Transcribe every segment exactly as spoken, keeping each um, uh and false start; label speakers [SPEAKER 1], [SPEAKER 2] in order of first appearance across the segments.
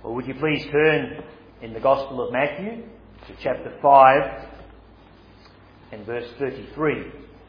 [SPEAKER 1] Well, would you please turn in the Gospel of Matthew to chapter five and verse thirty-three.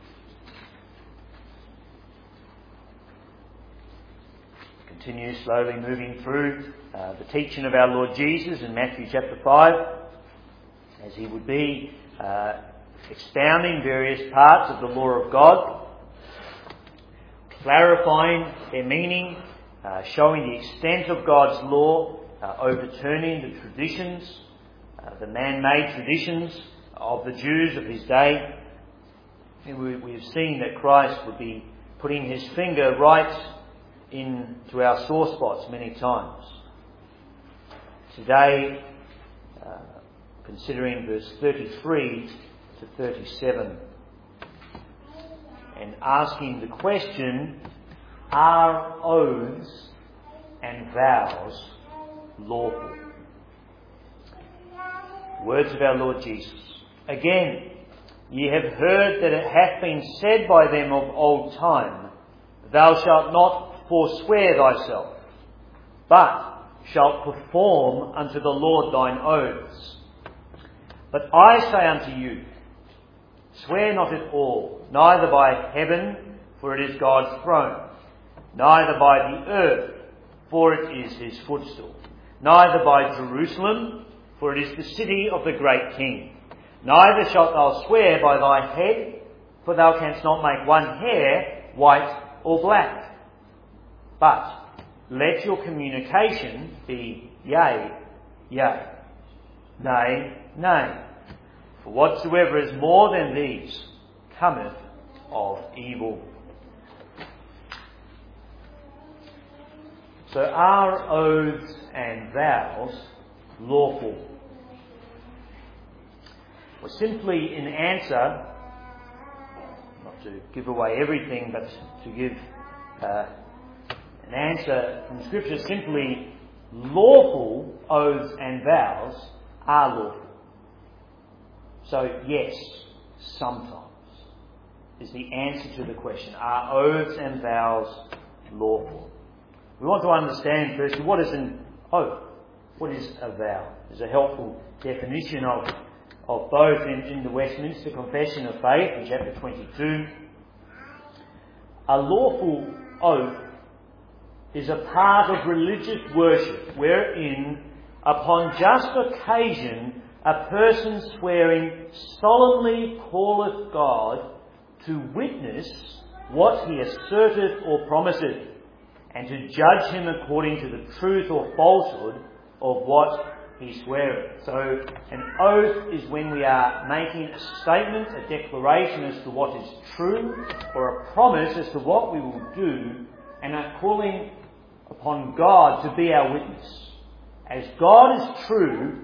[SPEAKER 1] Continue slowly moving through uh, the teaching of our Lord Jesus in Matthew chapter five, as he would be uh, expounding various parts of the law of God, clarifying their meaning, uh, showing the extent of God's law, uh, overturning the traditions, uh, the man-made traditions of the Jews of his day. And we, we have seen that Christ would be putting his finger right into our sore spots many times. Today, uh, considering verse thirty-three to thirty-seven, and asking the question, are oaths and vows lawful? Words of our Lord Jesus. Again, ye have heard that it hath been said by them of old time, thou shalt not forswear thyself, but shalt perform unto the Lord thine oaths. But I say unto you, swear not at all, neither by heaven, for it is God's throne, neither by the earth, for it is his footstool, neither by Jerusalem, for it is the city of the great King. Neither shalt thou swear by thy head, for thou canst not make one hair white or black. But let your communication be yea, yea, nay, nay. For whatsoever is more than these cometh of evil. So are oaths and vows lawful? Well, simply in answer, not to give away everything, but to give uh, an answer from Scripture, simply lawful oaths and vows are lawful. So yes, sometimes is the answer to the question, are oaths and vows lawful? We want to understand firstly, what is an oath? What is a vow? There's a helpful definition of, of both in, in the Westminster Confession of Faith in chapter twenty-two. A lawful oath is a part of religious worship wherein, upon just occasion, a person swearing solemnly calleth God to witness what he asserteth or promiseth, and to judge him according to the truth or falsehood of what he sweareth. So an oath is when we are making a statement, a declaration as to what is true, or a promise as to what we will do, and are calling upon God to be our witness. As God is true,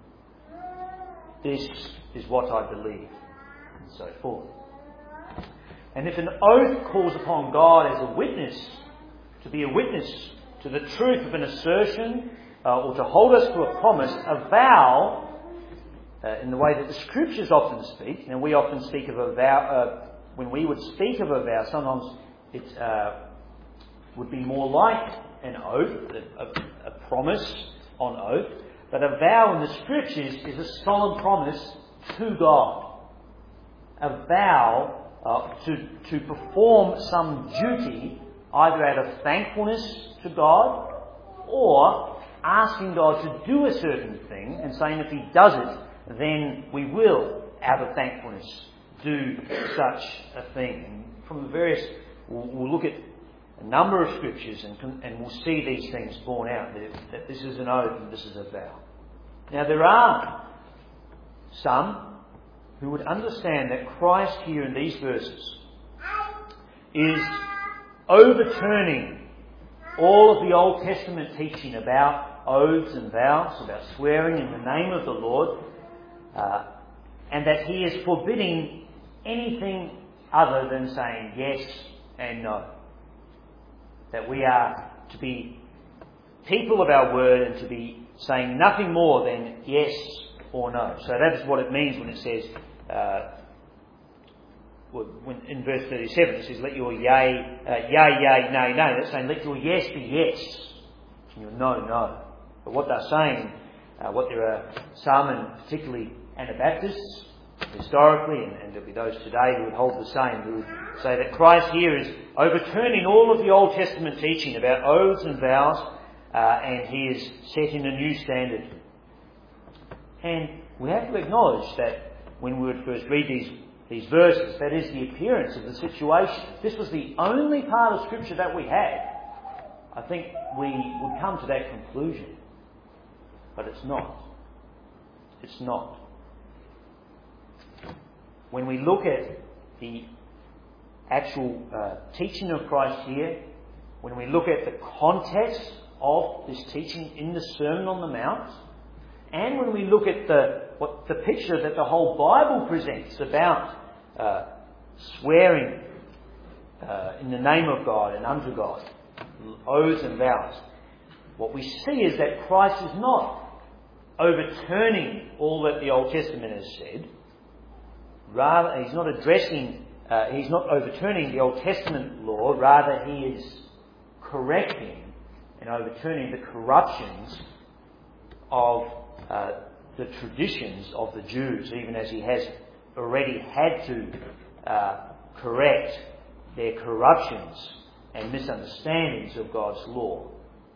[SPEAKER 1] this is what I believe, and so forth. And if an oath calls upon God as a witness, to be a witness to the truth of an assertion, uh, or to hold us to a promise, a vow, uh, in the way that the Scriptures often speak, and we often speak of a vow, uh, when we would speak of a vow, sometimes it uh, would be more like an oath, a, a, a promise on oath, but a vow in the Scriptures is a solemn promise to God. A vow uh, to, to perform some duty, either out of thankfulness to God, or asking God to do a certain thing and saying if he does it, then we will, out of thankfulness, do such a thing. And from the various, we'll, we'll look at a number of Scriptures and, and we'll see these things borne out, that, that this is an oath and this is a vow. Now there are some who would understand that Christ here in these verses is overturning all of the Old Testament teaching about oaths and vows, about swearing in the name of the Lord, uh, and that he is forbidding anything other than saying yes and no. That we are to be people of our word and to be saying nothing more than yes or no. So that is what it means when it says, uh, when in verse thirty-seven it says, let your yea, uh, yea, yea, nay, nay. That's saying let your yes be yes and your no, no. But what they're saying, uh, what there are some, and particularly Anabaptists, historically, and, and there'll be those today who would hold the same, who would say that Christ here is overturning all of the Old Testament teaching about oaths and vows, uh, and he is setting a new standard. And we have to acknowledge that when we would first read these, these verses, that is the appearance of the situation. If this was the only part of Scripture that we had, I think we would come to that conclusion. But it's not. It's not. When we look at the actual uh, teaching of Christ here, when we look at the context of this teaching in the Sermon on the Mount, and when we look at the what the picture that the whole Bible presents about uh, swearing uh, in the name of God and unto God, oaths and vows, what we see is that Christ is not overturning all that the Old Testament has said. Rather, he's not addressing, uh, he's not overturning the Old Testament law. Rather, he is correcting and overturning the corruptions of uh, the traditions of the Jews, even as he has already had to uh, correct their corruptions and misunderstandings of God's law.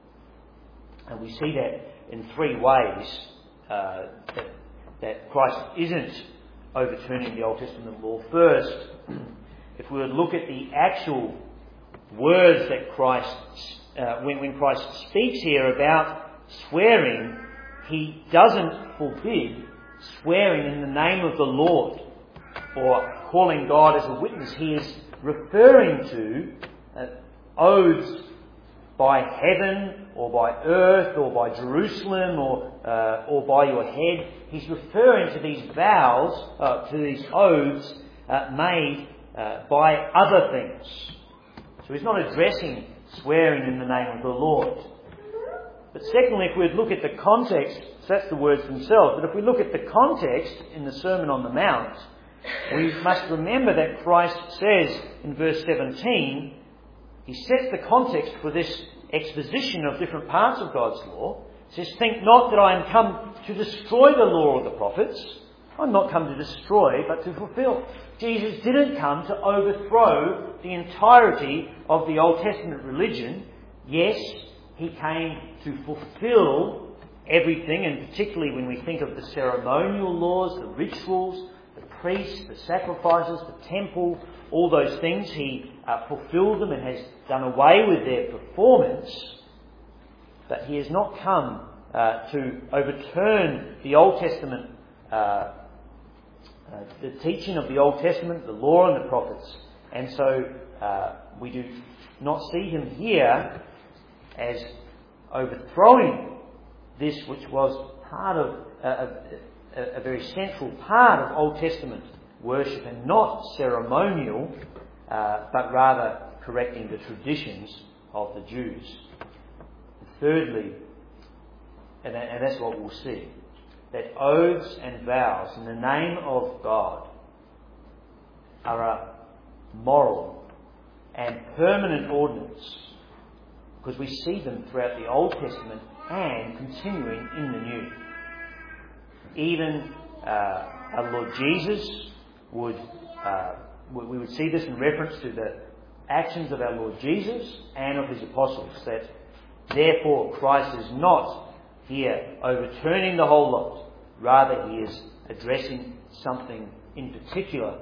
[SPEAKER 1] And we see that in three ways, uh, that, that Christ isn't overturning the Old Testament law. First, if we would look at the actual words that Christ, uh, when, when Christ speaks here about swearing, he doesn't forbid swearing in the name of the Lord or calling God as a witness. He is referring to uh, oaths by heaven or by earth or by Jerusalem or uh, or by your head. He's referring to these vows, uh, to these oaths uh, made uh, by other things. So he's not addressing swearing in the name of the Lord. But secondly, if we look at the context, so that's the words themselves, but if we look at the context in the Sermon on the Mount, we must remember that Christ says in verse seventeen, he sets the context for this exposition of different parts of God's law. He says, "Think not that I am come to destroy the law of the prophets. I'm not come to destroy, but to fulfill." Jesus didn't come to overthrow the entirety of the Old Testament religion. Yes, he came to fulfill everything, and particularly when we think of the ceremonial laws, the rituals, the priests, the sacrifices, the temple, all those things, he uh, fulfilled them and has done away with their performance. But he has not come uh, to overturn the Old Testament, uh, uh, the teaching of the Old Testament, the law and the prophets. And so uh, we do not see him here as overthrowing this which was part of uh, a, a, a very central part of Old Testament worship, and not ceremonial, uh, but rather correcting the traditions of the Jews. Thirdly, and, that, and that's what we'll see, that oaths and vows in the name of God are a moral and permanent ordinance, because we see them throughout the Old Testament and continuing in the New. Even uh, our Lord Jesus would, uh, we would see this in reference to the actions of our Lord Jesus and of his apostles, that therefore Christ is not here overturning the whole lot. Rather, he is addressing something in particular.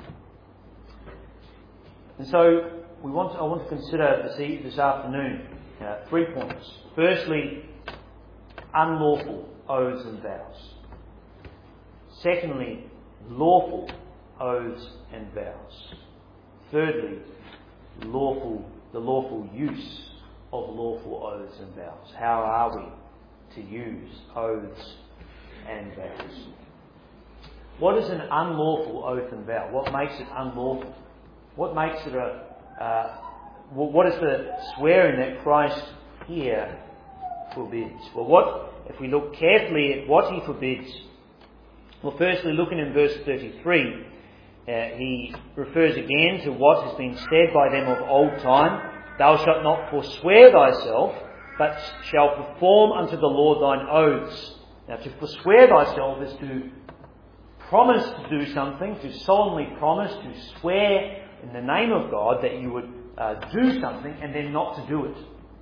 [SPEAKER 1] And so we want to, I want to consider this, e- this afternoon uh, three points. Firstly, unlawful oaths and vows. Secondly, lawful oaths and vows. Thirdly, lawful the lawful use of lawful oaths and vows. How are we to use oaths and vows? What is an unlawful oath and vow? What makes it unlawful? What makes it a... Uh, what is the swearing that Christ here forbids? Well, what if we look carefully at what he forbids? Well, firstly, looking in verse thirty-three, uh, he refers again to what has been said by them of old time. Thou shalt not forswear thyself, but shalt perform unto the Lord thine oaths. Now, to forswear thyself is to promise to do something, to solemnly promise, to swear in the name of God that you would uh, do something and then not to do it.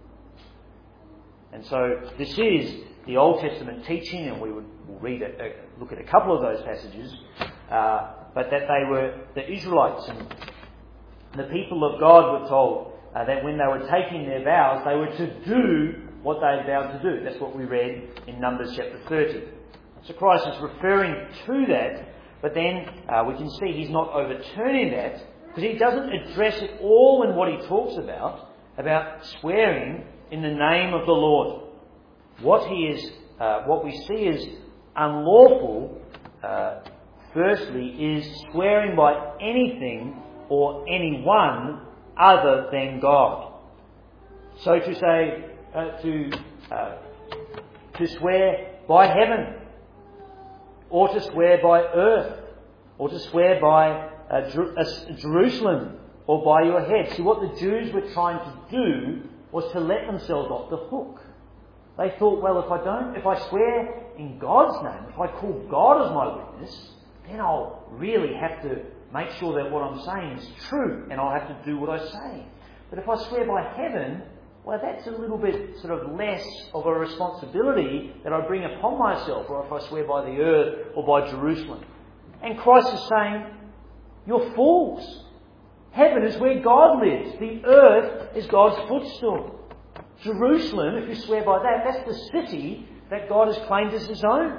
[SPEAKER 1] And so this is the Old Testament teaching, and we would we'll read a, a, look at a couple of those passages, uh, but that they were the Israelites and the people of God were told uh, that when they were taking their vows, they were to do what they had vowed to do. That's what we read in Numbers chapter thirty. So Christ is referring to that, but then uh, we can see he's not overturning that, because he doesn't address it all in what he talks about, about swearing in the name of the Lord. What he is, uh, what we see as unlawful, uh, firstly, is swearing by anything or anyone other than God. So to say, uh, to uh, to swear by heaven, or to swear by earth, or to swear by uh, Jer- uh, Jerusalem, or by your head. See, what the Jews were trying to do was to let themselves off the hook. They thought, well, if I don't, if I swear in God's name, if I call God as my witness, then I'll really have to make sure that what I'm saying is true, and I'll have to do what I say. But if I swear by heaven, well, that's a little bit sort of less of a responsibility that I bring upon myself, or if I swear by the earth or by Jerusalem. And Christ is saying, you're fools. Heaven is where God lives. The earth is God's footstool. Jerusalem, if you swear by that, that's the city that God has claimed as his own.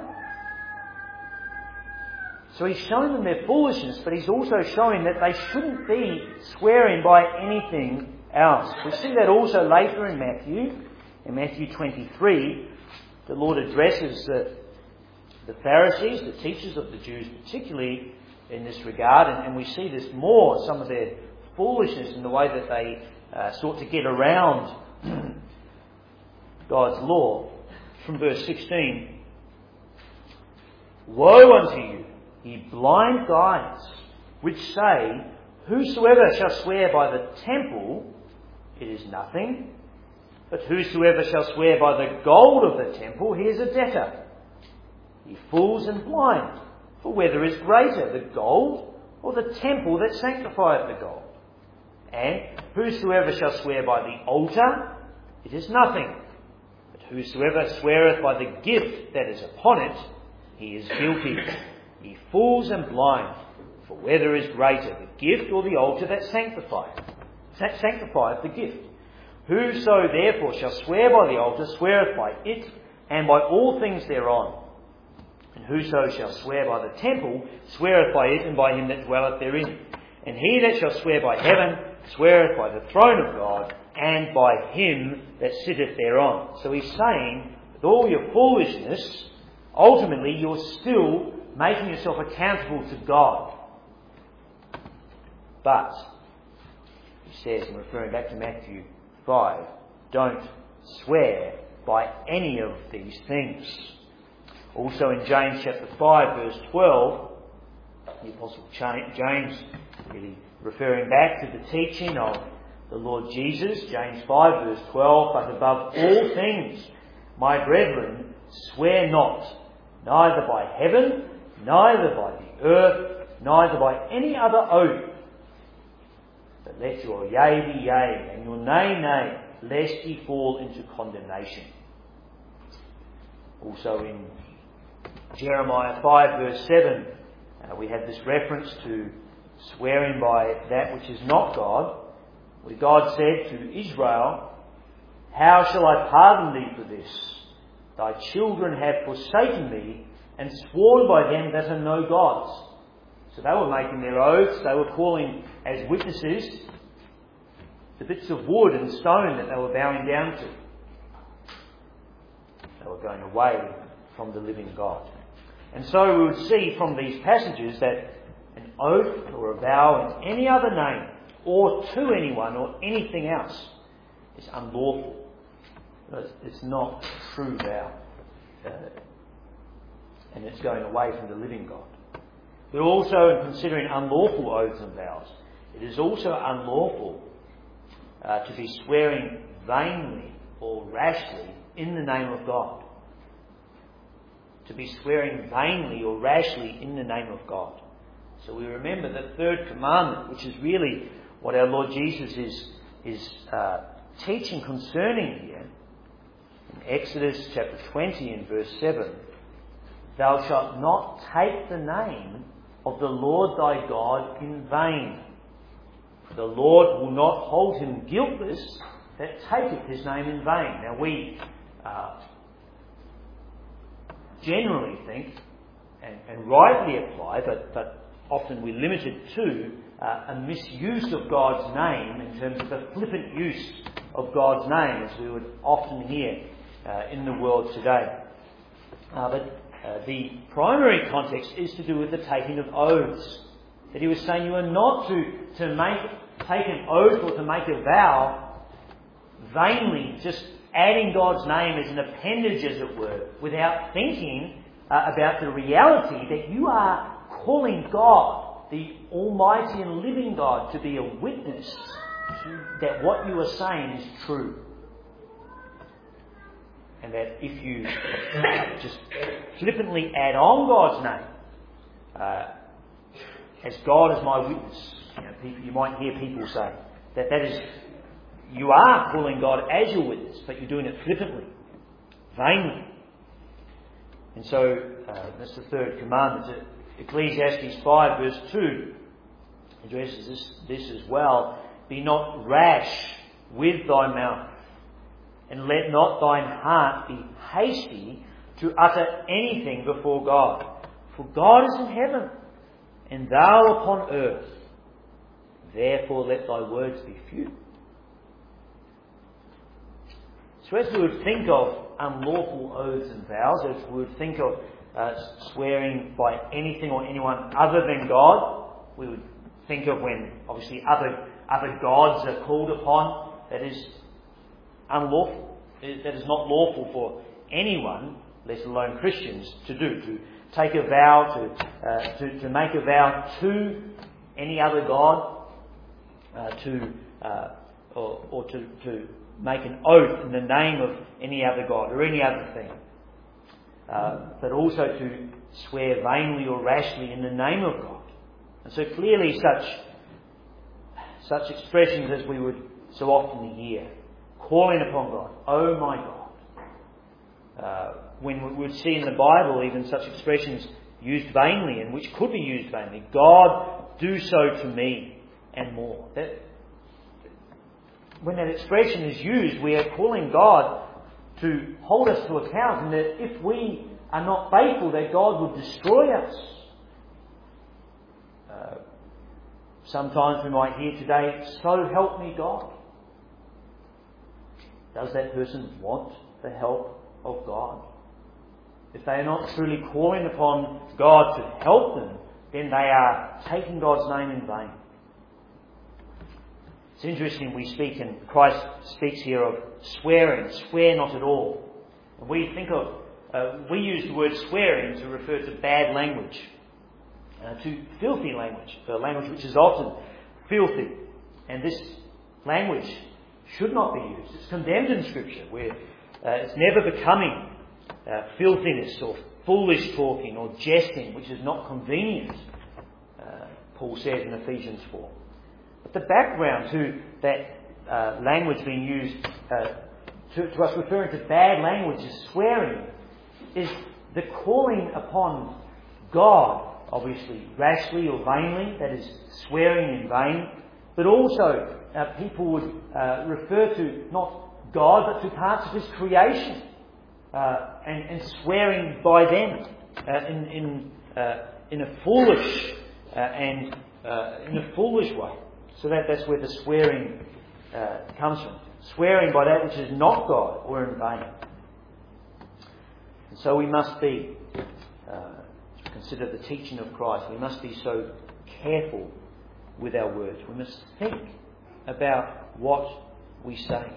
[SPEAKER 1] So he's showing them their foolishness, but he's also showing that they shouldn't be swearing by anything else. We see that also later in Matthew. In Matthew twenty-three, the Lord addresses the, the Pharisees, the teachers of the Jews particularly, in this regard, and, and we see this more, some of their foolishness in the way that they uh, sought to get around God's law. From verse sixteen, woe unto you, ye blind guides, which say, whosoever shall swear by the temple, it is nothing, but whosoever shall swear by the gold of the temple, he is a debtor. Ye fools and blind, for whether is greater, the gold or the temple that sanctifieth the gold? And whosoever shall swear by the altar, it is nothing, but whosoever sweareth by the gift that is upon it, he is guilty. Ye fools and blind, for whether is greater, the gift or the altar that sanctifieth, that sanctifieth the gift? Whoso therefore shall swear by the altar sweareth by it, and by all things thereon. And whoso shall swear by the temple sweareth by it, and by him that dwelleth therein. And he that shall swear by heaven sweareth by the throne of God, and by him that sitteth thereon. So he's saying, with all your foolishness, ultimately you're still making yourself accountable to God. But, he says, and referring back to Matthew five, don't swear by any of these things. Also in James chapter five verse twelve, the Apostle James, really referring back to the teaching of the Lord Jesus, James five verse twelve, but above all things, my brethren, swear not, neither by heaven, neither by the earth, neither by any other oath, but let your yea be yea, and your nay nay, lest ye fall into condemnation. Also in Jeremiah five verse seven, uh, we have this reference to swearing by that which is not God, where God said to Israel, how shall I pardon thee for this? Thy children have forsaken me, and sworn by them that are no gods. So they were making their oaths, they were calling as witnesses the bits of wood and stone that they were bowing down to. They were going away from the living God. And so we would see from these passages that an oath or a vow in any other name, or to anyone or anything else, is unlawful. It's not a true vow. Uh, and it's going away from the living God. But also, in considering unlawful oaths and vows, it is also unlawful uh, to be swearing vainly or rashly in the name of God. To be swearing vainly or rashly in the name of God. So we remember the third commandment, which is really what our Lord Jesus is, is uh, teaching concerning here. In Exodus chapter twenty and verse seven, "Thou shalt not take the name of the Lord thy God in vain. The Lord will not hold him guiltless that taketh his name in vain." Now we uh, generally think, and, and rightly apply, but, but often we limit it to uh, a misuse of God's name in terms of a flippant use of God's name, as we would often hear uh, in the world today. Uh, but uh, the primary context is to do with the taking of oaths. That he was saying you are not to, to make take an oath or to make a vow vainly, just adding God's name as an appendage, as it were, without thinking uh, about the reality that you are calling God, the Almighty and living God, to be a witness to, that what you are saying is true. And that if you just flippantly add on God's name, uh, as God is my witness, you know, people, you might hear people say that that is, you are calling God as your witness, but you're doing it flippantly, vainly. And so uh, that's the third commandment. Ecclesiastes five verse two addresses this, this as well. "Be not rash with thy mouth, and let not thine heart be hasty to utter anything before God. For God is in heaven, and thou upon earth. Therefore let thy words be few." So as we would think of unlawful oaths and vows, as we would think of uh, swearing by anything or anyone other than God, we would think of when obviously other other gods are called upon, that is unlawful. That is not lawful for anyone, let alone Christians, to do. To take a vow, to uh, to, to make a vow to any other god, uh, to uh, or, or to, to make an oath in the name of any other god or any other thing. Uh, but also to swear vainly or rashly in the name of God. And so clearly such such expressions as we would so often hear, calling upon God, "Oh my God." Uh, when we would see in the Bible even such expressions used vainly, and which could be used vainly. "God, do so to me," and more. That, when that expression is used, we are calling God to hold us to account, and that if we are not faithful, that God would destroy us. Uh, sometimes we might hear today, "So help me God." Does that person want the help of God? If they are not truly calling upon God to help them, then they are taking God's name in vain. It's interesting, we speak, and Christ speaks here of swearing, "Swear not at all." And we think of, uh, we use the word swearing to refer to bad language, uh, to filthy language, uh, language which is often filthy. And this language should not be used. It's condemned in Scripture, where uh, it's never becoming uh, filthiness or foolish talking or jesting, which is not convenient, uh, Paul says in Ephesians four. But the background to that uh, language being used, uh, to, to us referring to bad language as swearing, is the calling upon God, obviously rashly or vainly, that is swearing in vain, but also uh, people would uh, refer to not God but to parts of His creation, uh, and, and swearing by them uh, in in, uh, in a foolish uh, and uh, in a foolish way. So that, that's where the swearing uh, comes from. Swearing by that which is not God or in vain. And so we must be, uh, consider the teaching of Christ, we must be so careful with our words. We must think about what we say.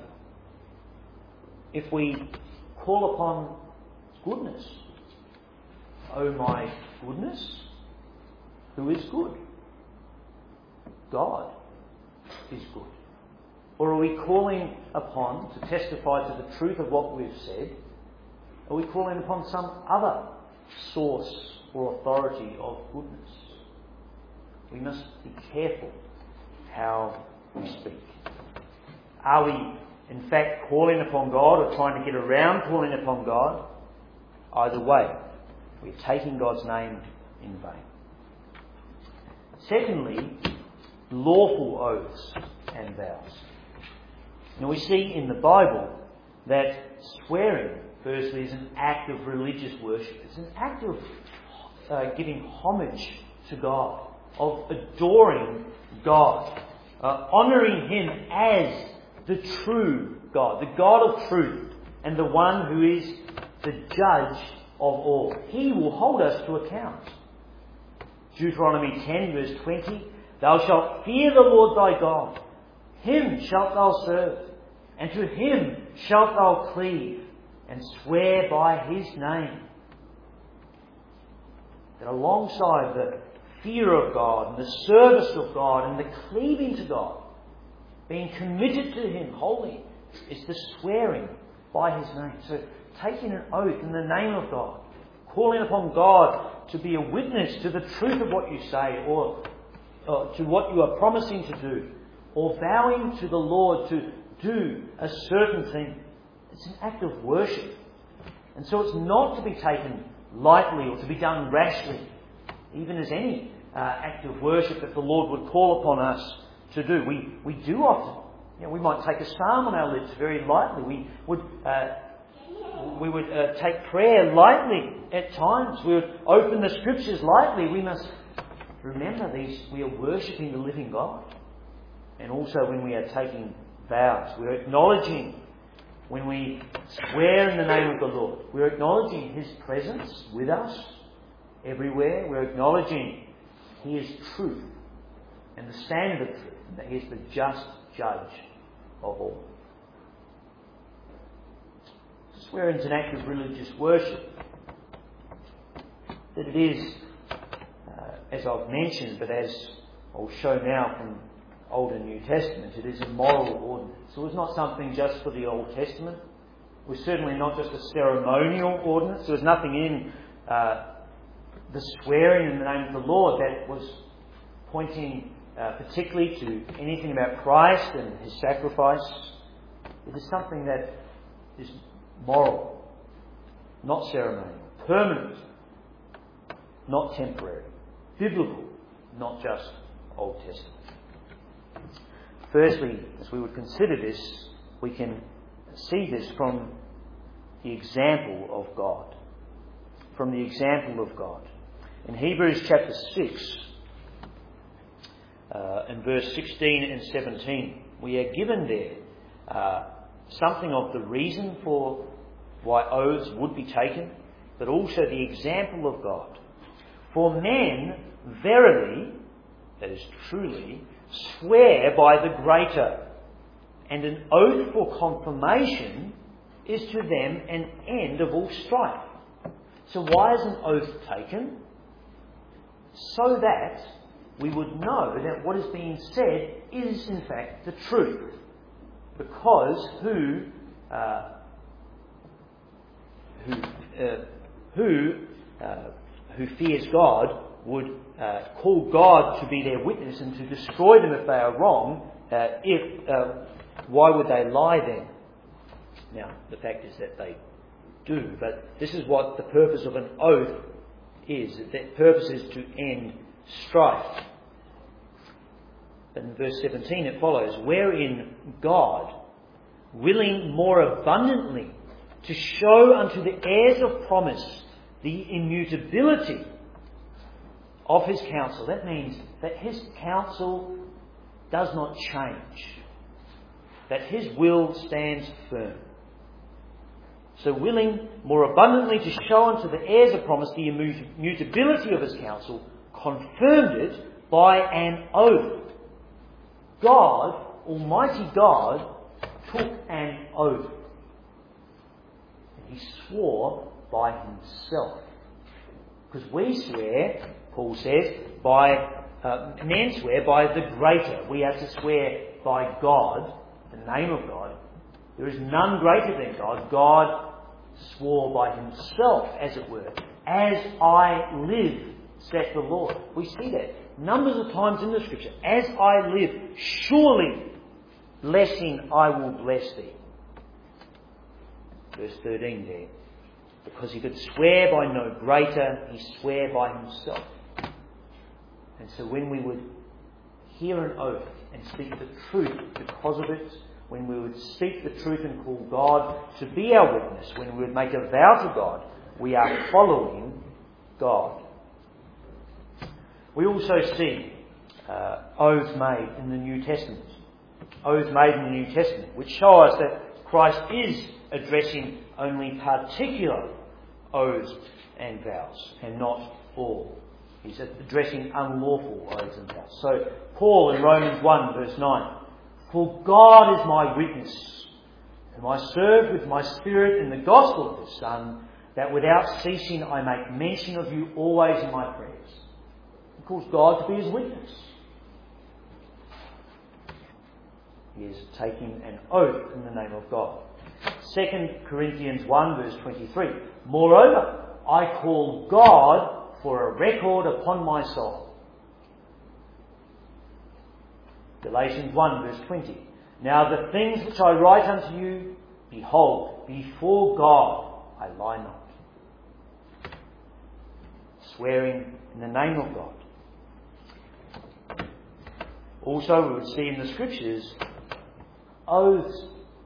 [SPEAKER 1] If we call upon goodness, "Oh my goodness," who is good? God is good. Or are we calling upon to testify to the truth of what we've said? Are we calling upon some other source or authority of goodness? We must be careful how we speak. Are we, in fact, calling upon God or trying to get around calling upon God? Either way, we're taking God's name in vain. Secondly, lawful oaths and vows. Now we see in the Bible that swearing, firstly, is an act of religious worship. It's an act of uh, giving homage to God, of adoring God, uh, honouring Him as the true God, the God of truth, and the one who is the judge of all. He will hold us to account. Deuteronomy ten verse twenty, Thou shalt fear the Lord thy God, Him shalt thou serve, and to Him shalt thou cleave, and swear by His name. That alongside the fear of God, and the service of God, and the cleaving to God, being committed to Him wholly, is the swearing by His name. So taking an oath in the name of God, calling upon God to be a witness to the truth of what you say, or, or to what you are promising to do, or vowing to the Lord to do a certain thing. It's an act of worship. And so it's not to be taken lightly or to be done rashly, even as any uh, act of worship that the Lord would call upon us to do. We we do often. You know, we might take a psalm on our lips very lightly. We would uh, we would uh, take prayer lightly at times. We would open the Scriptures lightly. We must remember these. We are worshipping the living God, and also when we are taking vows, we are acknowledging. When we swear in the name of the Lord, we're acknowledging His presence with us everywhere. We're acknowledging He is truth and the standard of truth, and that He is the just judge of all. Swearing is an act of religious worship. That it is, uh, as I've mentioned, but as I'll show now from Old and New Testament, it is a moral ordinance. So it's not something just for the Old Testament. It was certainly not just a ceremonial ordinance. There was nothing in uh, the swearing in the name of the Lord that was pointing uh, particularly to anything about Christ and His sacrifice. It is something that is moral, not ceremonial, permanent, not temporary, biblical, not just Old Testament. Firstly, as we would consider this, we can see this from the example of God. From the example of God. In Hebrews chapter six, uh, in verse sixteen and seventeen, we are given there uh, something of the reason for why oaths would be taken, but also the example of God. For men verily, that is truly, swear by the greater, and an oath for confirmation is to them an end of all strife. So why is an oath taken? So that we would know that what is being said is in fact the truth. Because who uh, who uh, who uh, who fears God would uh, call God to be their witness and to destroy them if they are wrong. Uh, if uh, why would they lie then? Now, the fact is that they do, but this is what the purpose of an oath is. That purpose is to end strife. But in verse seventeen it follows, wherein God, willing more abundantly to show unto the heirs of promise the immutability of His counsel. That means that His counsel does not change. That His will stands firm. So willing more abundantly to show unto the heirs of promise the immutability of His counsel, confirmed it by an oath. God, Almighty God, took an oath. And He swore by Himself. Because we swear, Paul says, by uh, men swear by the greater. We have to swear by God the name of God. There is none greater than God. God swore by himself, as it were. As I live, saith the Lord. We see that numbers of times in the Scripture. As I live, surely blessing I will bless thee. Verse thirteen there. Because he could swear by no greater, he sware by himself. And so when we would hear an oath and speak the truth because of it, when we would speak the truth and call God to be our witness, when we would make a vow to God, we are following God. We also see uh, oaths made in the New Testament. Oaths made in the New Testament, which show us that Christ is addressing only particular oaths and vows, and not all. He's addressing unlawful oaths and vows. So, Paul in Romans one verse nine, for God is my witness, whom I serve with my spirit in the gospel of his Son, that without ceasing I make mention of you always in my prayers. He calls God to be his witness. He is taking an oath in the name of God. Second Corinthians one verse twenty-three. Moreover, I call God for a record upon my soul. Galatians one verse twenty. Now the things which I write unto you, behold, before God I lie not. Swearing in the name of God. Also we would see in the Scriptures oaths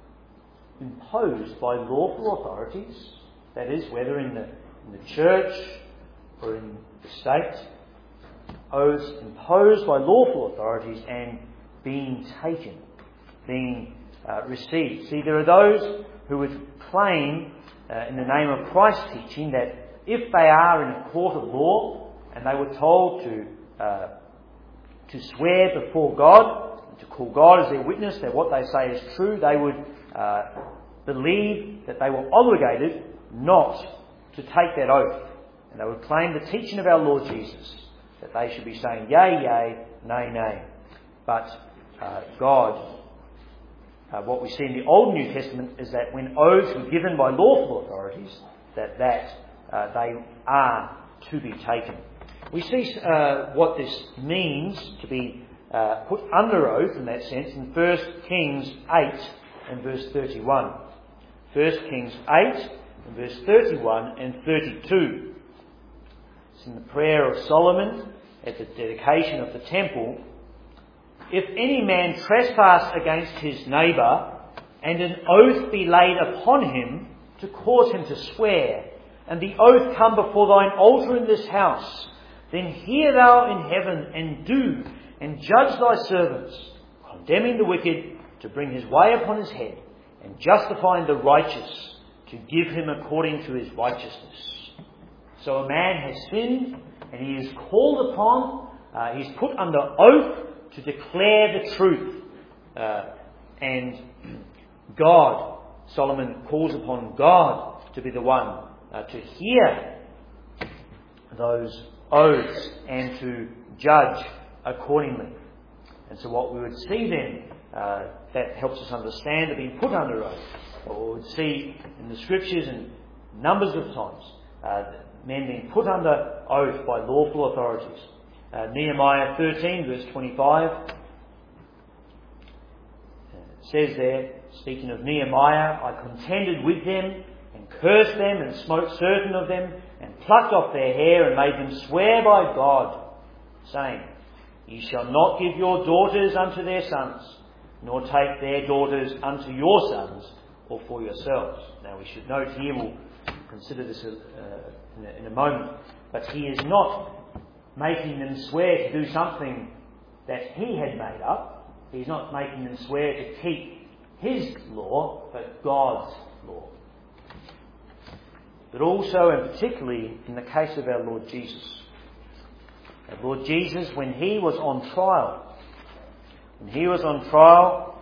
[SPEAKER 1] imposed by lawful authorities, that is, whether in the, in the church or in the state, oaths imposed by lawful authorities and being taken, being uh, received. See, there are those who would claim uh, in the name of Christ's teaching that if they are in a court of law and they were told to uh, to swear before God, to call God as their witness, that what they say is true, they would uh, believe that they were obligated not to take that oath. And they would claim the teaching of our Lord Jesus, that they should be saying yea, yea, nay, nay. But uh, God, uh, what we see in the Old New Testament is that when oaths were given by lawful authorities, that, that uh, they are to be taken. We see uh, what this means to be uh, put under oath in that sense in First Kings eight and verse thirty-one. First Kings eight and verse thirty-one and thirty-two. It's in the prayer of Solomon at the dedication of the temple. If any man trespass against his neighbour, and an oath be laid upon him to cause him to swear, and the oath come before thine altar in this house, then hear thou in heaven, and do, and judge thy servants, condemning the wicked to bring his way upon his head, and justifying the righteous to give him according to his righteousness. So a man has sinned, and he is called upon, uh, he is put under oath to declare the truth. Uh, and God, Solomon calls upon God to be the one uh, to hear those oaths and to judge accordingly. And so what we would see then, uh, that helps us understand the being put under oath. What we would see in the Scriptures and numbers of times, uh, men being put under oath by lawful authorities. Uh, Nehemiah thirteen verse twenty-five uh, says there, speaking of Nehemiah, I contended with them and cursed them and smote certain of them and plucked off their hair and made them swear by God, saying, Ye shall not give your daughters unto their sons, nor take their daughters unto your sons, or for yourselves. Now we should note here, we'll consider this uh, in, a, in a moment, but he is not making them swear to do something that he had made up. He's not making them swear to keep his law, but God's law. But also and particularly in the case of our Lord Jesus. Our Lord Jesus, when he was on trial, when he was on trial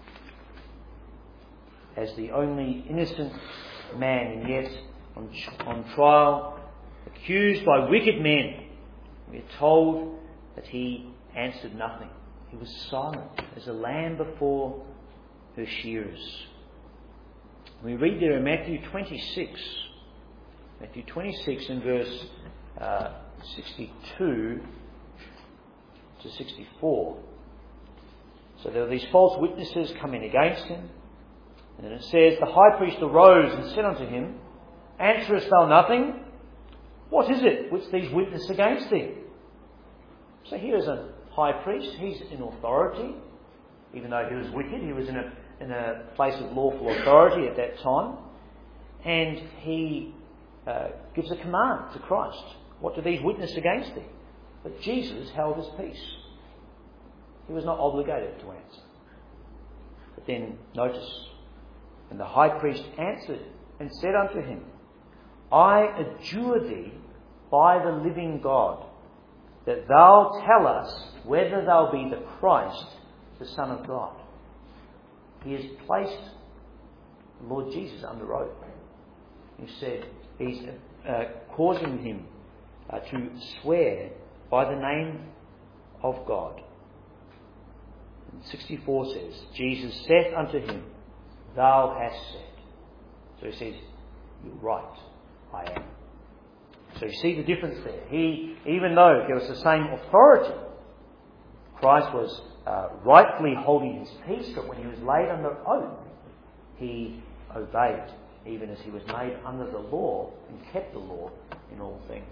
[SPEAKER 1] as the only innocent man, and yet on, on trial, accused by wicked men, we are told that he answered nothing. He was silent as a lamb before her shearers. We read there in Matthew twenty-six, Matthew twenty-six in verse uh, sixty-two to sixty-four. So there were these false witnesses coming against him. And then it says, the high priest arose and said unto him, Answerest thou nothing? What is it which these witness against thee? So here is a high priest. He's in authority. Even though he was wicked, he was in a, in a place of lawful authority at that time. And he uh, gives a command to Christ. What do these witness against thee? But Jesus held his peace. He was not obligated to answer. But then, notice, and the high priest answered and said unto him, I adjure thee by the living God, that thou tell us whether thou be the Christ, the Son of God. He has placed the Lord Jesus under oath. He said he's uh, causing him uh, to swear by the name of God. And sixty-four says, Jesus saith unto him, Thou hast said. So he says, You're right, I am. So you see the difference there. He, even though there was the same authority, Christ was uh, rightfully holding his peace, but when he was laid under oath, he obeyed, even as he was made under the law and kept the law in all things.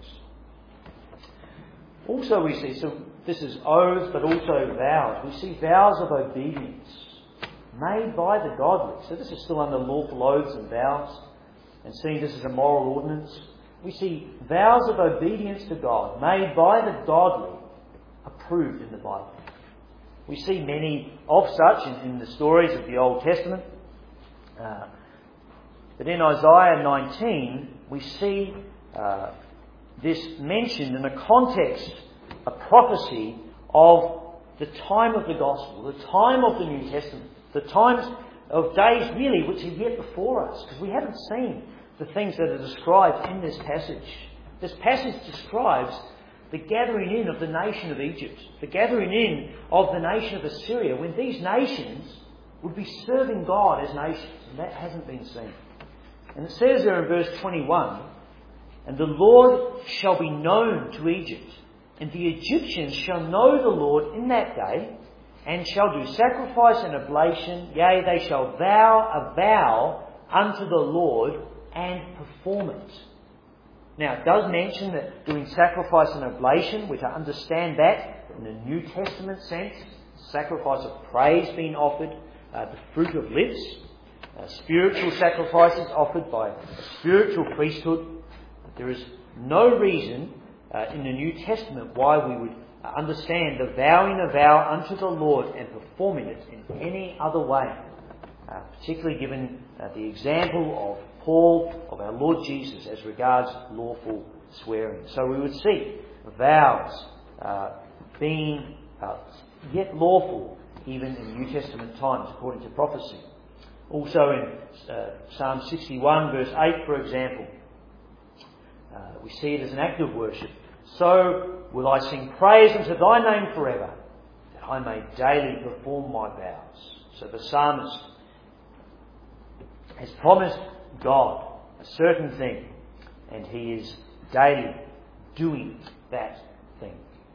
[SPEAKER 1] Also we see, so this is oaths, but also vows. We see vows of obedience made by the godly. So this is still under lawful oaths and vows, and seeing this as a moral ordinance. We see vows of obedience to God made by the godly, approved in the Bible. We see many of such in, in the stories of the Old Testament. Uh, but in Isaiah nineteen, we see uh, this mentioned in a context, a prophecy of the time of the gospel, the time of the New Testament, the times of days really which are yet before us, because we haven't seen the things that are described in this passage. This passage describes the gathering in of the nation of Egypt, the gathering in of the nation of Assyria, when these nations would be serving God as nations, and that hasn't been seen. And it says there in verse twenty-one, And the Lord shall be known to Egypt, and the Egyptians shall know the Lord in that day, and shall do sacrifice and oblation, yea, they shall vow a vow unto the Lord, and perform it. Now, it does mention that doing sacrifice and oblation, we're to understand that in a New Testament sense, sacrifice of praise being offered, uh, the fruit of lips, uh, spiritual sacrifices offered by a spiritual priesthood. There is no reason uh, in the New Testament why we would uh, understand the vowing a vow unto the Lord and performing it in any other way, uh, particularly given uh, the example of Paul, of our Lord Jesus, as regards lawful swearing. So we would see vows uh, being uh, yet lawful even in New Testament times, according to prophecy. Also in uh, Psalm sixty-one, verse eight, for example, uh, we see it as an act of worship. So will I sing praise unto thy name forever, that I may daily perform my vows. So the psalmist has promised God a certain thing, and he is daily doing that thing.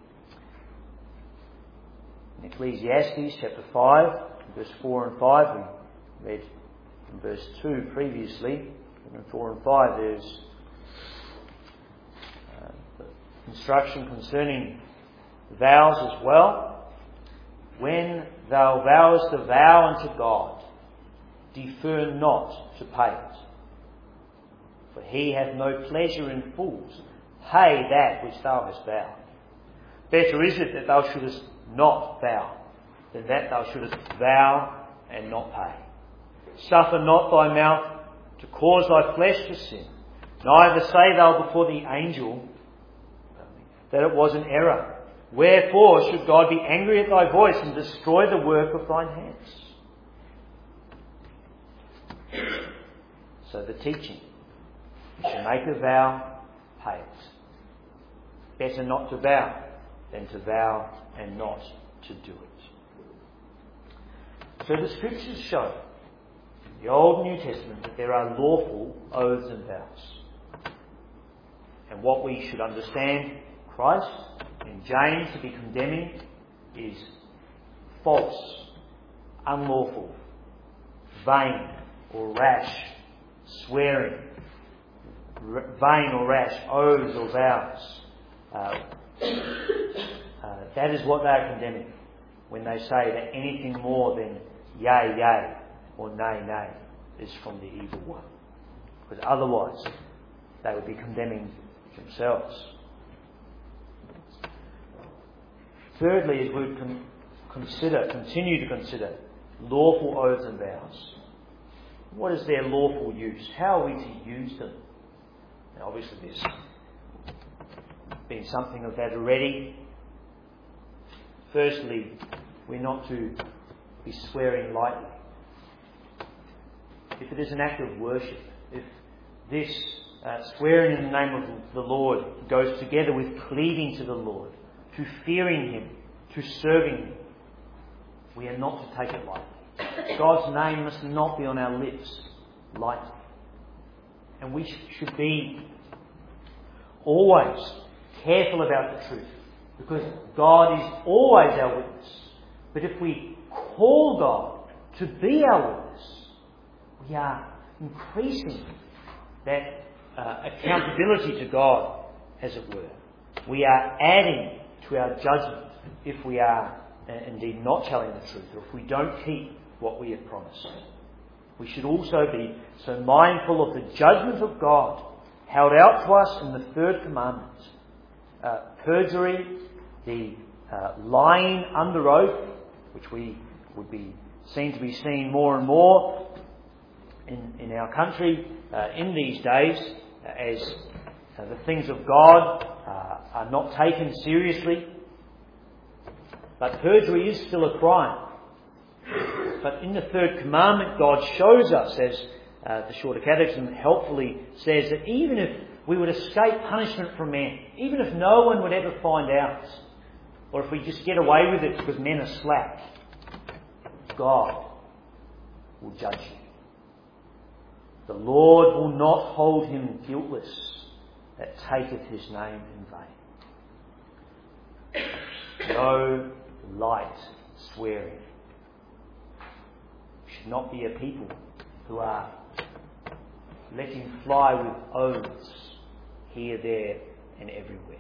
[SPEAKER 1] In Ecclesiastes chapter five, verse four and five, we read from verse two previously, in four and five there's uh, the instruction concerning vows as well. When thou vowest a vow unto God, defer not to pay it. For he hath no pleasure in fools. Pay that which thou hast vowed. Better is it that thou shouldest not vow, than that thou shouldest vow and not pay. Suffer not thy mouth to cause thy flesh to sin. Neither say thou before the angel that it was an error. Wherefore should God be angry at thy voice and destroy the work of thine hands? So the teaching, you should make a vow, pay it. Better not to vow than to vow and not to do it. So the Scriptures show the Old and New Testament, that there are lawful oaths and vows. And what we should understand Christ in James to be condemning is false, unlawful, vain or rash swearing, r- vain or rash oaths or vows. Uh, uh, that is what they are condemning when they say that anything more than yea, yea or nay, nay is from the evil one. Because otherwise they would be condemning themselves. Thirdly, as we con- consider, continue to consider lawful oaths and vows. What is their lawful use? How are we to use them? Now, obviously there's been something of that already. Firstly, we're not to be swearing lightly. If it is an act of worship, if this uh, swearing in the name of the Lord goes together with cleaving to the Lord, to fearing Him, to serving Him, we are not to take it lightly. God's name must not be on our lips lightly. And we should be always careful about the truth, because God is always our witness. But if we call God to be our witness, we are increasing that uh, accountability to God, as it were. We are adding to our judgment if we are uh, indeed not telling the truth, or if we don't keep what we have promised. We should also be so mindful of the judgment of God held out to us in the third commandment. Uh, perjury, the uh, lying under oath, which we would be seen to be seen more and more in, in our country uh, in these days, uh, as uh, the things of God uh, are not taken seriously. But perjury is still a crime. But in the third commandment, God shows us, as uh, the Shorter Catechism helpfully says, that even if we would escape punishment from men, even if no one would ever find out, or if we just get away with it because men are slack, God will judge you. The Lord will not hold him guiltless that taketh his name in vain. No light swearing. We should not be a people who are letting fly with oaths here, there and everywhere.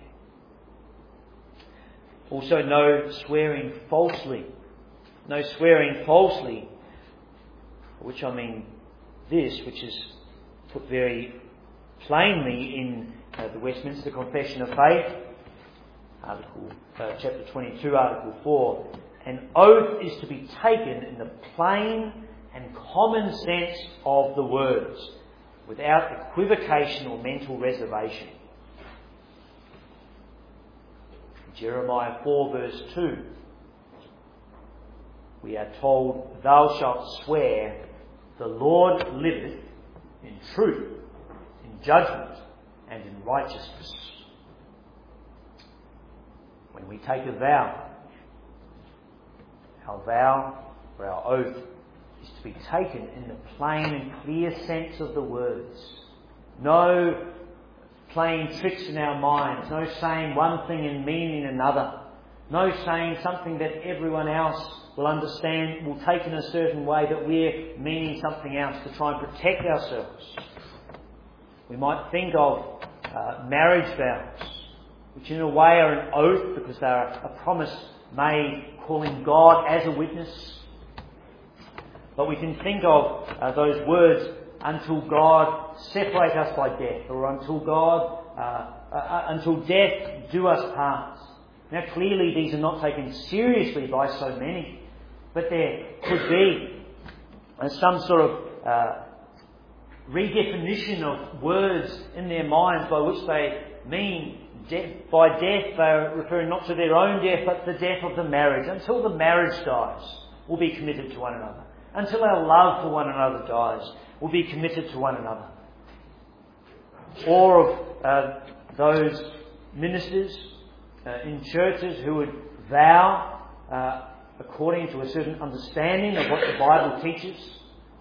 [SPEAKER 1] Also, no swearing falsely. No swearing falsely, which I mean this, which is put very plainly in uh, the Westminster Confession of Faith, Article uh, Chapter twenty-two, Article four. An oath is to be taken in the plain and common sense of the words, without equivocation or mental reservation. Jeremiah four verse two, we are told, "Thou shalt swear, the Lord liveth, in truth, in judgment, and in righteousness." When we take a vow, our vow or our oath is to be taken in the plain and clear sense of the words. No playing tricks in our minds, no saying one thing and meaning another, no saying something that everyone else will understand, will take in a certain way, but we're meaning something else to try and protect ourselves. We might think of uh, marriage vows, which in a way are an oath because they are a promise made calling God as a witness. But we can think of uh, those words, "until God separate us by death," or "until God, uh, uh, until death do us part." Now clearly these are not taken seriously by so many, but there could be uh, some sort of uh, redefinition of words in their minds by which they mean death. By death they are referring not to their own death, but the death of the marriage. Until the marriage dies, we'll be committed to one another. Until our love for one another dies, we'll be committed to one another. Or of uh, those ministers uh, in churches who would vow uh, according to a certain understanding of what the Bible teaches,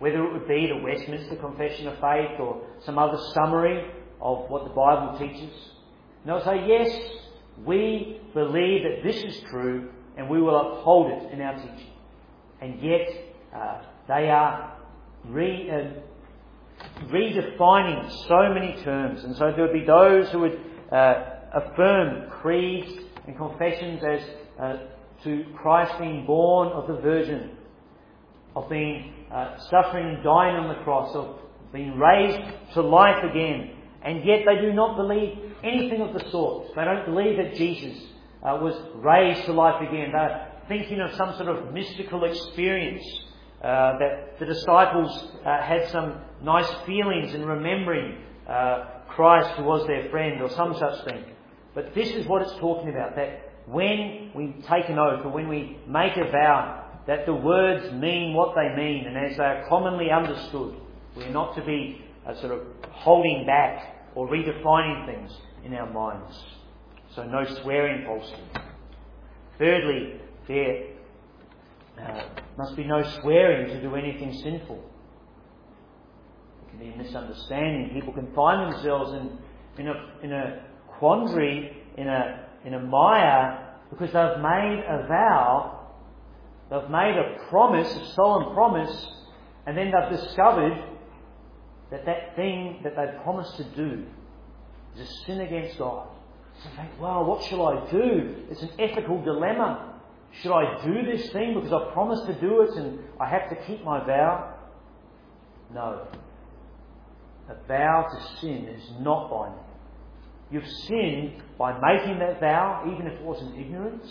[SPEAKER 1] whether it would be the Westminster Confession of Faith or some other summary of what the Bible teaches. And they'll say, yes, we believe that this is true and we will uphold it in our teaching. And yet uh, they are re, uh, redefining so many terms. And so there would be those who would uh, affirm creeds and confessions as uh, to Christ being born of the Virgin, of being uh, suffering and dying on the cross, of being raised to life again. And yet they do not believe anything of the sort. They don't believe that Jesus uh, was raised to life again. They're thinking of some sort of mystical experience, uh, that the disciples uh, had some nice feelings in remembering uh, Christ who was their friend or some such thing. But this is what it's talking about, that when we take an oath or when we make a vow, that the words mean what they mean, and as they are commonly understood, we're not to be uh, sort of holding back or redefining things in our minds. So no swearing falsely. Thirdly, there uh, must be no swearing to do anything sinful. It can be a misunderstanding. People can find themselves in, in, a, in a quandary, in a, in a mire, because they've made a vow, they've made a promise, a solemn promise, and then they've discovered that that thing that they promised to do is a sin against God. So they think, well, what shall I do? It's an ethical dilemma. Should I do this thing because I promised to do it and I have to keep my vow? No. A vow to sin is not binding. You've sinned by making that vow, even if it was in ignorance.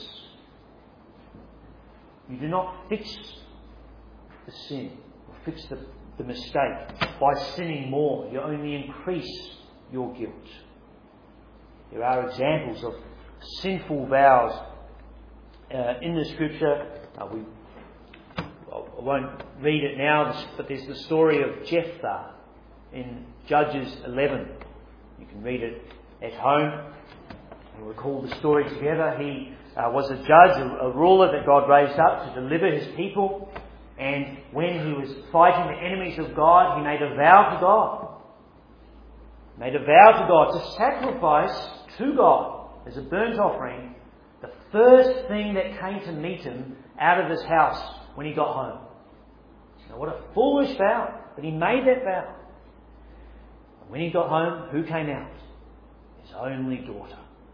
[SPEAKER 1] You do not fix the sin or fix the, the mistake by sinning more. You only increase your guilt. There are examples of sinful vows uh, in the Scripture. Uh, we, I won't read it now, but there's the story of Jephthah in Judges eleven. You can read it at home. We'll recall the story together. He uh, was a judge, a, a ruler that God raised up to deliver his people. And when he was fighting the enemies of God, he made a vow to God. Made a vow to God to sacrifice to God as a burnt offering the first thing that came to meet him out of his house when he got home. Now, what a foolish vow. But he made that vow. When he got home, who came out? His only daughter.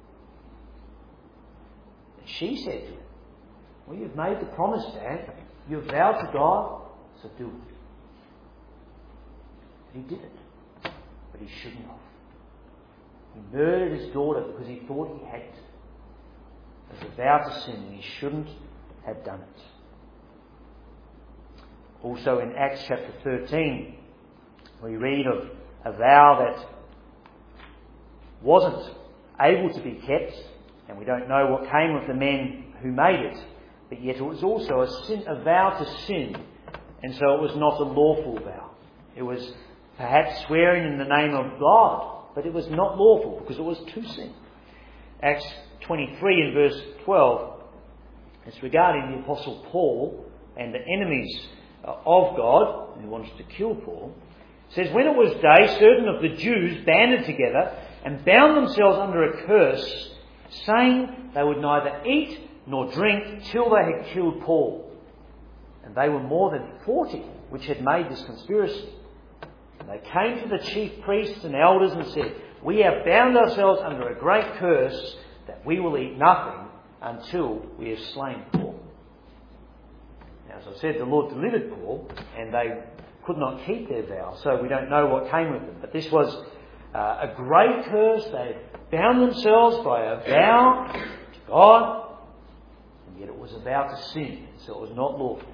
[SPEAKER 1] And she said to him, well, you've made the promise, Dad. You've vowed to God, so do it. He did it. But he shouldn't have. He murdered his daughter because he thought he had to. It was a vow to sin, and he shouldn't have done it. Also in Acts chapter thirteen, we read of a vow that wasn't able to be kept, and we don't know what came of the men who made it, but yet it was also a, sin, a vow to sin, and so it was not a lawful vow. It was perhaps swearing in the name of God, but it was not lawful because it was to sin. Acts twenty-three and verse twelve, it's regarding the Apostle Paul and the enemies of God who wanted to kill Paul. It says, when it was day, certain of the Jews banded together and bound themselves under a curse, saying they would neither eat nor drink till they had killed Paul. And they were more than forty which had made this conspiracy. And they came to the chief priests and elders and said, we have bound ourselves under a great curse that we will eat nothing until we have slain Paul. Now, as I said, the Lord delivered Paul, and they could not keep their vow, so we don't know what came with them. But this was uh, a great curse. They bound themselves by a vow to God, and yet it was a vow to sin, so it was not lawful.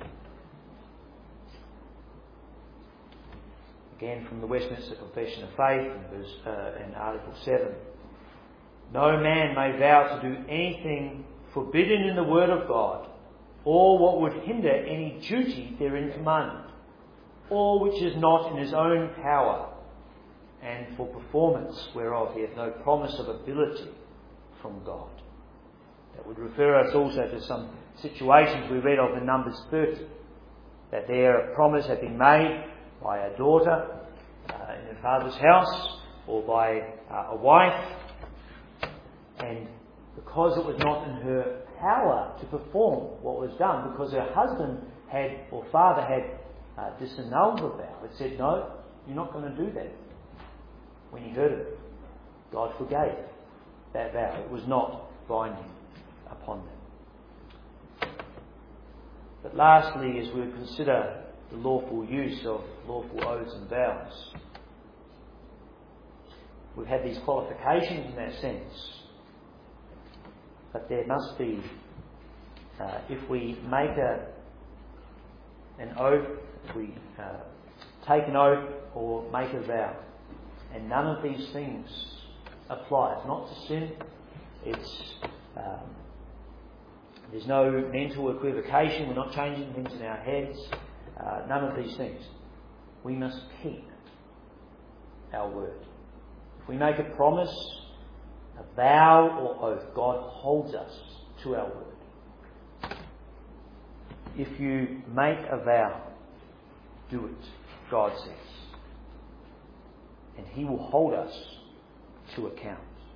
[SPEAKER 1] Again, from the Westminster Confession of Faith, in, verse, uh, in Article seven. No man may vow to do anything forbidden in the Word of God, or what would hinder any duty therein commanded, or which is not in his own power, and for performance whereof he hath no promise of ability from God. That would refer us also to some situations we read of in Numbers thirty, that there a promise had been made by a daughter uh, in her father's house, or by uh, a wife, and because it was not in her power to perform what was done, because her husband had, or father had uh, disannulled the vow, it said, no, you're not going to do that. When he heard it, God forgave that vow. It was not binding upon them. But lastly, as we consider the lawful use of lawful oaths and vows, we've had these qualifications in that sense. But there must be, uh, if we make a, an oath, if we uh, take an oath or make a vow, and none of these things apply. It's not to sin. It's um, there's no mental equivocation. We're not changing things in our heads. Uh, none of these things. We must keep our word. If we make a promise, a vow or oath, God holds us to our word. If you make a vow, do it, God says. And He will hold us to account.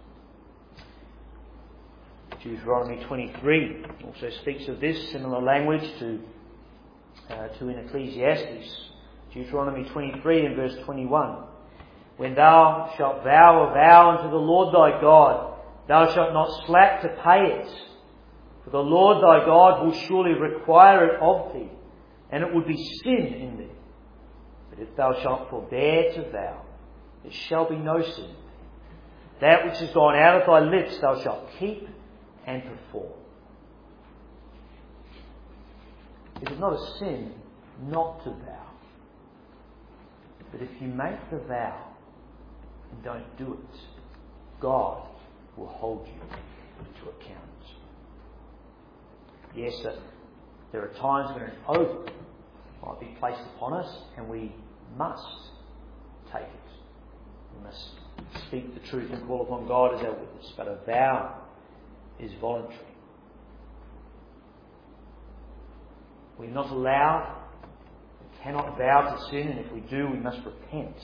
[SPEAKER 1] Deuteronomy twenty-three also speaks of this, similar language to, uh, to in Ecclesiastes. Deuteronomy twenty-three and verse twenty-one. When thou shalt vow a vow unto the Lord thy God, thou shalt not slack to pay it. For the Lord thy God will surely require it of thee, and it would be sin in thee. But if thou shalt forbear to vow, there shall be no sin. That which is gone out of thy lips thou shalt keep and perform. It is not a sin not to vow. But if you make the vow and don't do it, God will hold you to account. Yes, there are times when an oath might be placed upon us and we must take it. We must speak the truth and call upon God as our witness. But a vow is voluntary. We're not allowed, we cannot vow to sin, and if we do, we must repent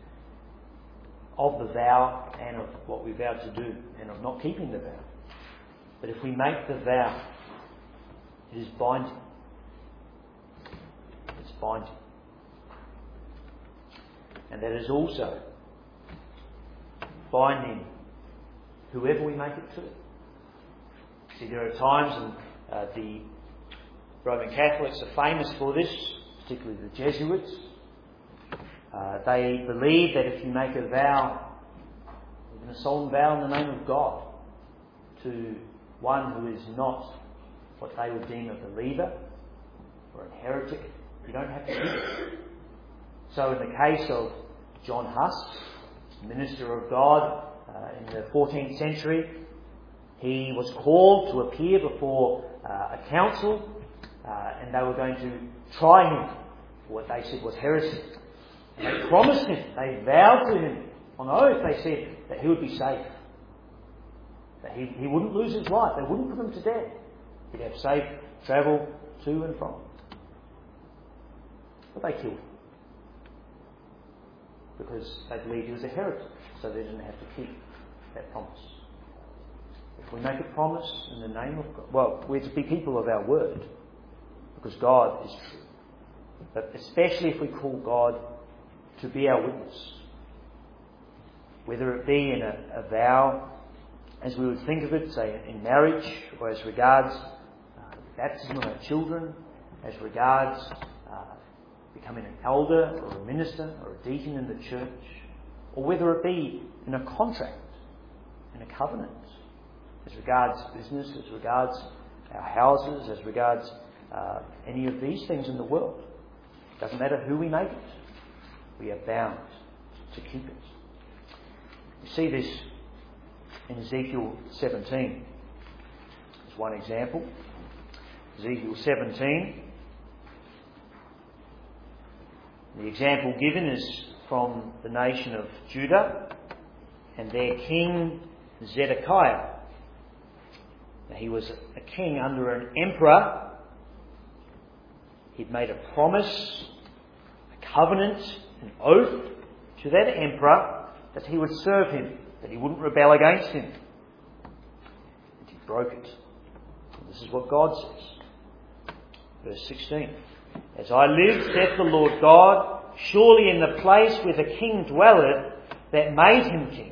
[SPEAKER 1] of the vow and of what we vowed to do and of not keeping the vow. But if we make the vow, it is binding. It's binding. And that is also binding whoever we make it to. See, there are times, and uh, the Roman Catholics are famous for this, particularly the Jesuits. Uh, they believe that if you make a vow, even a solemn vow in the name of God, to one who is not what they would deem a believer or a heretic, you don't have to keep it. So in the case of John Huss, minister of God uh, in the fourteenth century, he was called to appear before uh, a council, uh, and they were going to try him for what they said was heresy. And they promised him, they vowed to him on oath, they said that he would be safe, that he, he wouldn't lose his life, they wouldn't put him to death. He'd have safe travel to and from. But they killed him because they believed he was a heretic, so they didn't have to keep that promise. If we make a promise in the name of God, well, we're to be people of our word, because God is true. But especially if we call God to be our witness, whether it be in a, a vow, as we would think of it, say in marriage, or as regards uh, baptism of our children, as regards uh, becoming an elder or a minister or a deacon in the church, or whether it be in a contract, in a covenant, as regards business, as regards our houses, as regards uh, any of these things in the world. It doesn't matter who we make it. We are bound to keep it. You see this in Ezekiel seventeen. As one example. Ezekiel seventeen. The example given is from the nation of Judah and their king Zedekiah. Now, he was a king under an emperor. He'd made a promise, a covenant, an oath to that emperor that he would serve him, that he wouldn't rebel against him. And he broke it. And this is what God says. Verse sixteen. As I live, saith the Lord God, surely in the place where the king dwelleth, that made him king,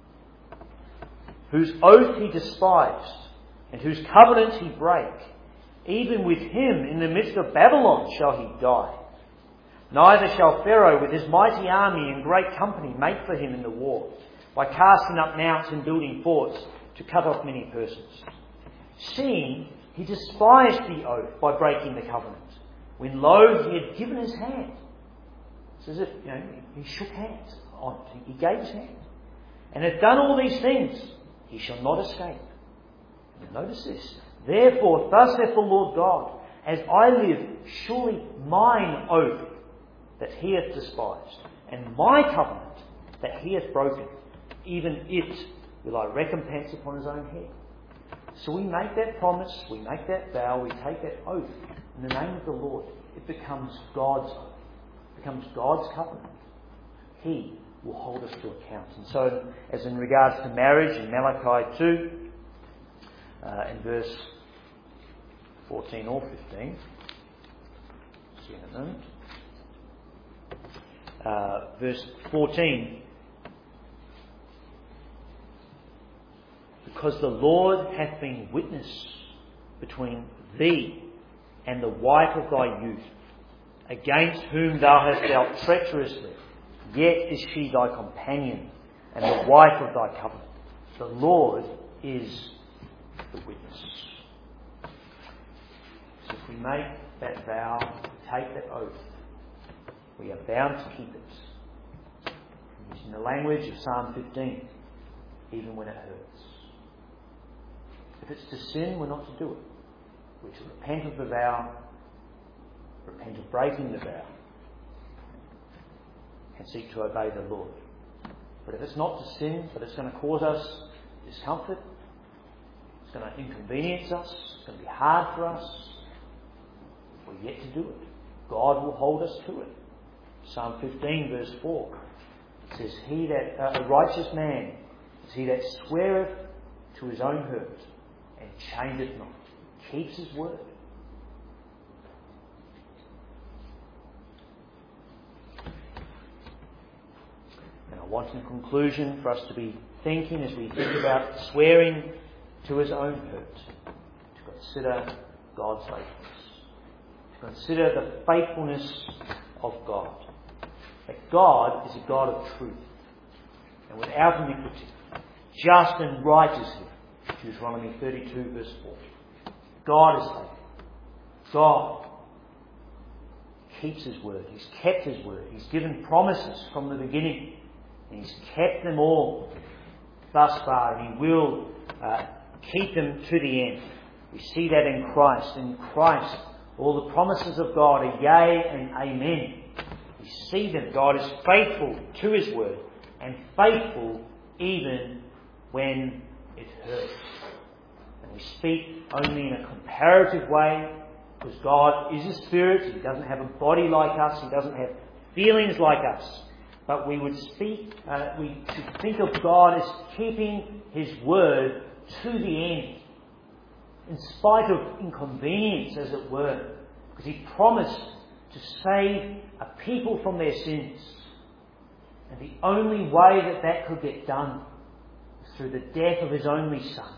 [SPEAKER 1] whose oath he despised, and whose covenant he brake, even with him in the midst of Babylon shall he die. Neither shall Pharaoh with his mighty army and great company make for him in the war, by casting up mounts and building forts to cut off many persons. Seeing he despised the oath by breaking the covenant, when lo, he had given his hand. It's as if, you know, he shook hands on it. He gave his hand. And hath done all these things, he shall not escape. And notice this. Therefore, thus saith the Lord God, as I live, surely mine oath that he hath despised, and my covenant that he hath broken, even it will I recompense upon his own head. So we make that promise, we make that vow, we take that oath in the name of the Lord. It becomes God's oath. It becomes God's covenant. He will hold us to account. And so, as in regards to marriage in Malachi two, uh, in verse fourteen or fifteen, see in a moment, uh, verse fourteen, because the Lord hath been witness between thee and the wife of thy youth, against whom thou hast dealt treacherously, yet is she thy companion and the wife of thy covenant. The Lord is the witness. So if we make that vow, take that oath, we are bound to keep it. Using the language of Psalm fifteen, even when it hurts. If it's to sin, we're not to do it. We're to repent of the vow, repent of breaking the vow, and seek to obey the Lord. But if it's not to sin, but it's going to cause us discomfort, it's going to inconvenience us, it's going to be hard for us, we're yet to do it. God will hold us to it. Psalm fifteen verse four says, He that, uh, a righteous man is he that sweareth to his own hurt and changeth not, keeps his word. And I want in conclusion for us to be thinking as we think about swearing to his own hurt, to consider God's faithfulness, to consider the faithfulness of God. That God is a God of truth and without iniquity, just and right is he. Deuteronomy thirty-two verse four. God is faithful. God keeps his word. He's kept his word. He's given promises from the beginning. And he's kept them all thus far. And he will uh, keep them to the end. We see that in Christ. In Christ, all the promises of God are yea and amen. We see that God is faithful to his word. And faithful even when it hurts. And we speak only in a comparative way, because God is a spirit. He doesn't have a body like us. He doesn't have feelings like us. But we would speak, uh, we should think of God as keeping his word to the end, in spite of inconvenience, as it were, because he promised to save a people from their sins. And the only way that that could get done was through the death of his only Son.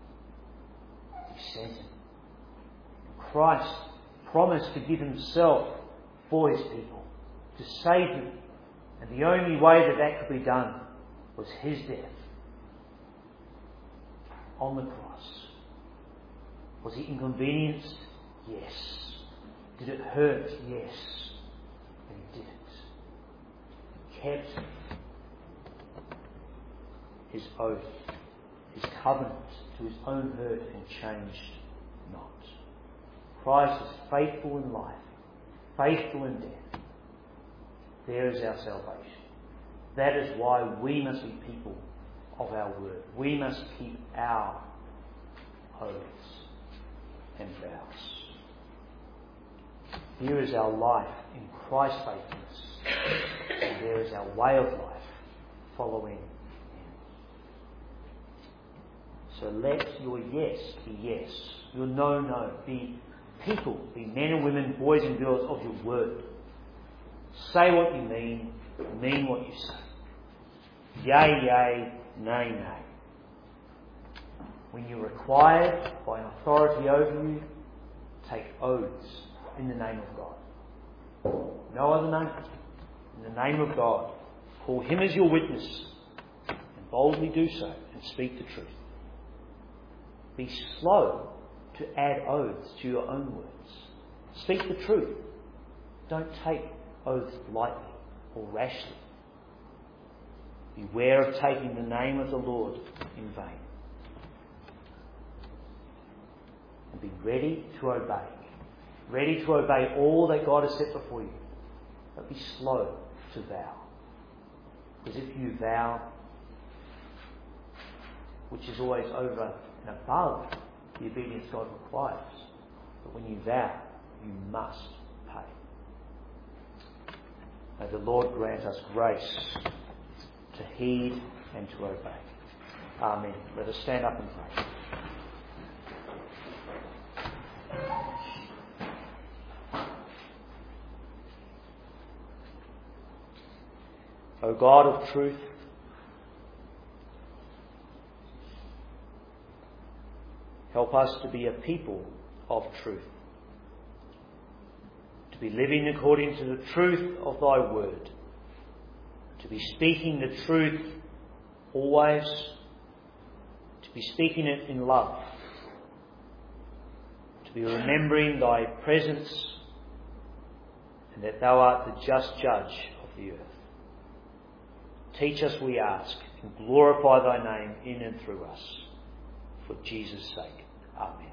[SPEAKER 1] He sent him. Christ promised to give himself for his people, to save them. And the only way that that could be done was his death on the cross. Was he inconvenienced? Yes. Did it hurt? Yes. And he did it. He kept his oath, his covenant to his own hurt, and changed not. Christ is faithful in life, faithful in death. There is our salvation. That is why we must be people of our word. We must keep our oaths and vows. Here is our life in Christ's faithfulness, and there is our way of life following Him. So let your yes be yes, your no, no. Be people, be men and women, boys and girls of your word. Say what you mean, mean what you say. Yea, yea, nay, nay. When you're required by an authority over you, take oaths in the name of God. No other name. In the name of God. Call Him as your witness and boldly do so and speak the truth. Be slow to add oaths to your own words. Speak the truth. Don't take oaths lightly or rashly. Beware of taking the name of the Lord in vain. And be ready to obey. Ready to obey all that God has set before you. But be slow to vow. Because if you vow, which is always over and above the obedience God requires, but when you vow, you must pay. May the Lord grant us grace to heed and to obey. Amen. Let us stand up and pray. O God of truth, help us to be a people of truth, to be living according to the truth of Thy word, to be speaking the truth always, to be speaking it in love, to be remembering Thy presence and that Thou art the just judge of the earth. Teach us, we ask, and glorify Thy name in and through us. For Jesus' sake. Amen.